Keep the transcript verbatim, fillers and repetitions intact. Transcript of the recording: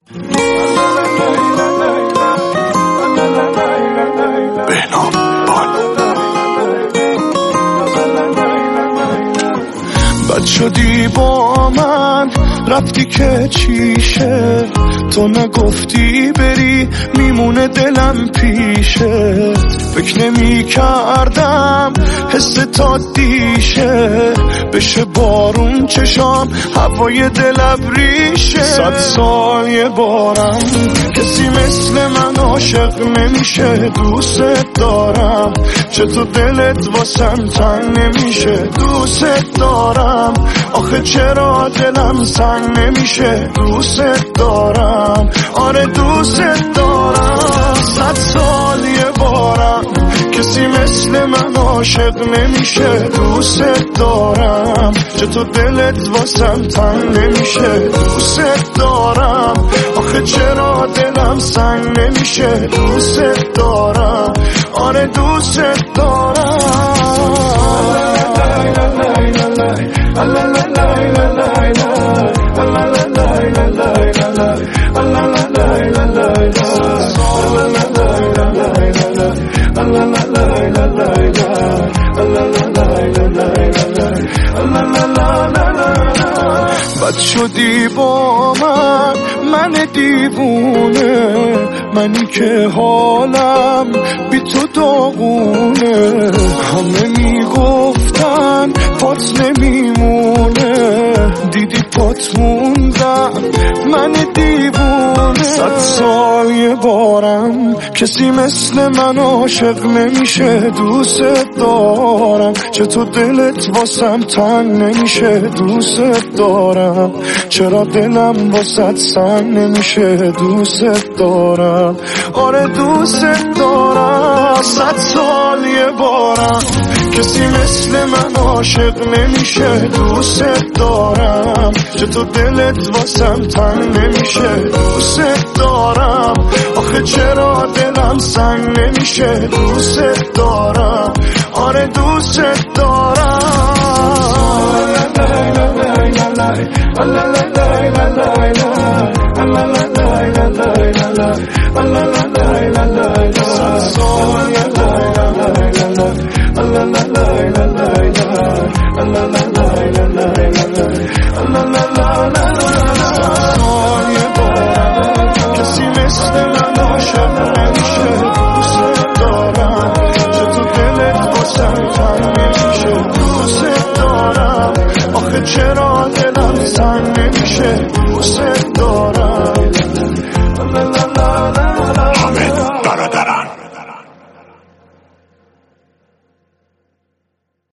بد شدی با من رفتی که چیشه، تو نگفتی بری میمونه دلم پیشه. فکر نمی کردم حس تا دیشه، بشه بارون چشام هوای دل ابریشه. صد سال یه بارم کسی مثل من عاشق نمیشه. دوست دارم چطور دلت واسم تنگ نمیشه. دوست دارم آخه چرا دلم سنگ نمیشه. دوست دارم آره دوست دارم. صد سال یه بارم کسی مثل من عاشق نمیشه. دوست دارم چطور دلت واسم تنگ نمیشه. دوست دارم آخه چرا دلم سنگ نمیشه. دوست دارم آره دوست دارم. بد شدی با من من دیوونه، منی که حالم بی تو داغونه. همه میگفتن پات نمیمونه، دیدی پات موندم من دیوونه. صد سال یه بارم کسی مثل من عاشق نمیشه. دوست دارم چطور دلت واسم تنگ نمیشه. دوست دارم چرا دلم واسط سنگ نمیشه. دوست دارم آره دوست دارم. صد سال یه بارم کسی مثل من عاشق نمیشه. دوست دارم چطور دلت واسم تنگ نمیشه. دوست دارم آخه چرا دلم سنگ نمیشه. دوست دارم آره دوست دارم.